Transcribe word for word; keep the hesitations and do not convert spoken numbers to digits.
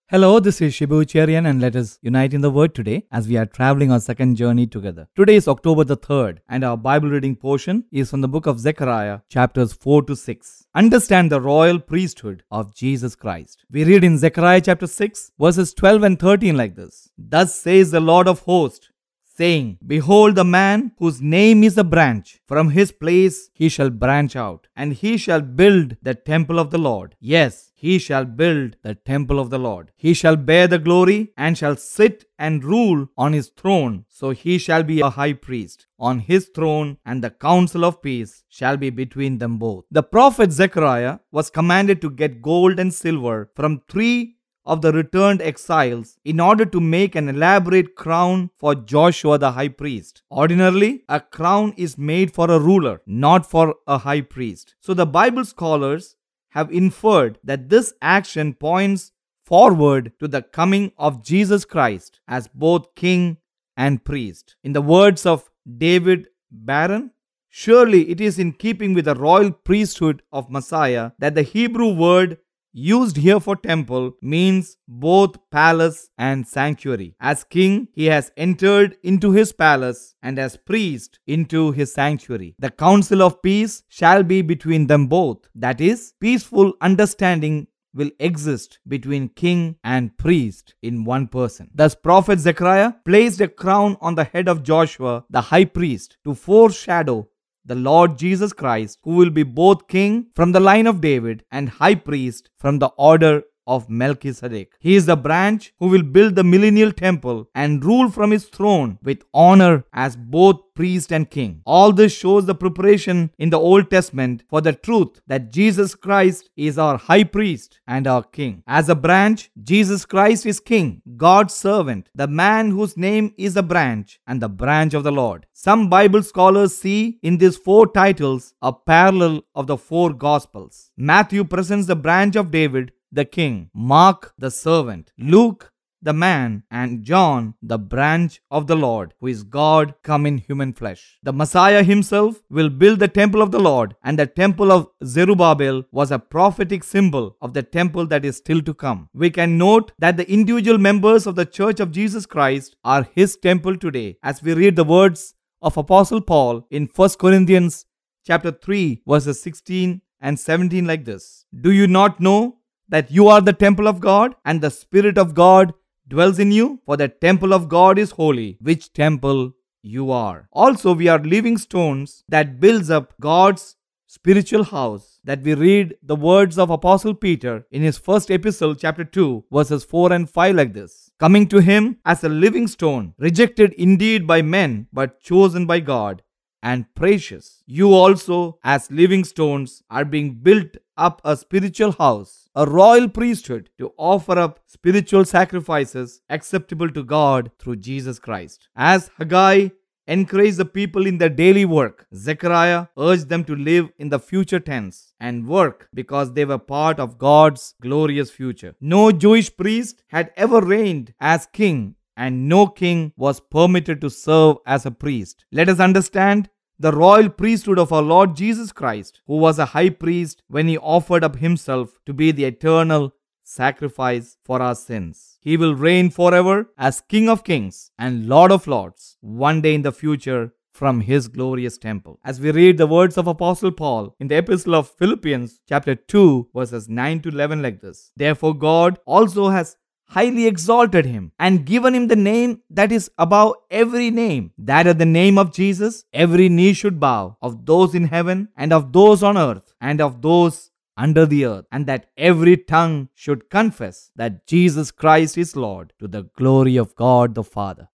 Hello, this is Shibu Cherian, and let us unite in the Word today as we are traveling our second journey together. Today is October the third, and our Bible reading portion is from the book of Zechariah, chapters four to six. Understand the royal priesthood of Jesus Christ. We read in Zechariah chapter six, verses twelve and thirteen like this. Thus says the Lord of hosts, saying, Behold the man whose name is a branch. From his place he shall branch out, and he shall build the temple of the Lord. Yes, he shall build the temple of the Lord. He shall bear the glory, and shall sit and rule on his throne. So he shall be a high priest on his throne, and the counsel of peace shall be between them both. The prophet Zechariah was commanded to get gold and silver from three of the returned exiles in order to make an elaborate crown for Joshua the high priest. Ordinarily, a crown is made for a ruler, not for a high priest. So the Bible scholars have inferred that this action points forward to the coming of Jesus Christ as both king and priest. In the words of David Barron, surely it is in keeping with the royal priesthood of Messiah that the Hebrew word used here for temple means both palace and sanctuary. As king, he has entered into his palace, and as priest into his sanctuary. The counsel of peace shall be between them both. That is, peaceful understanding will exist between king and priest in one person. Thus, prophet Zechariah placed a crown on the head of Joshua, the high priest, to foreshadow the Lord Jesus Christ, who will be both king from the line of David and high priest from the order of Melchizedek. He is the branch who will build the millennial temple and rule from his throne with honor as both priest and king. All this shows the preparation in the Old Testament for the truth that Jesus Christ is our high priest and our king. As a branch, Jesus Christ is king, God's servant, the man whose name is a branch, and the branch of the Lord. Some Bible scholars see in these four titles a parallel of the four Gospels. Matthew presents the branch of David, the king, Mark, the servant, Luke, the man, and John, the branch of the Lord, who is God come in human flesh. The Messiah himself will build the temple of the Lord, and the temple of Zerubbabel was a prophetic symbol of the temple that is still to come. We can note that the individual members of the Church of Jesus Christ are his temple today, as we read the words of Apostle Paul in First Corinthians chapter three, verses sixteen and seventeen like this. Do you not know that you are the temple of God, and the Spirit of God dwells in you? For the temple of God is holy, which temple you are. Also, we are living stones that builds up God's spiritual house, that we read the words of Apostle Peter in his first epistle, chapter two, verses four and five like this. Coming to him as a living stone, rejected indeed by men, but chosen by God, and precious. You also, as living stones, are being built up a spiritual house, a royal priesthood, to offer up spiritual sacrifices acceptable to God through Jesus Christ. As Haggai encouraged the people in their daily work, Zechariah urged them to live in the future tense and work because they were part of God's glorious future. No Jewish priest had ever reigned as king, and no king was permitted to serve as a priest. Let us understand the royal priesthood of our Lord Jesus Christ, who was a high priest when he offered up himself to be the eternal sacrifice for our sins. He will reign forever as King of Kings and Lord of Lords one day in the future from his glorious temple. As we read the words of Apostle Paul in the epistle of Philippians chapter two, verses nine to eleven like this. Therefore God also has highly exalted him and given him the name that is above every name, that at the name of Jesus every knee should bow, of those in heaven and of those on earth and of those under the earth, and that every tongue should confess that Jesus Christ is Lord, to the glory of God the Father.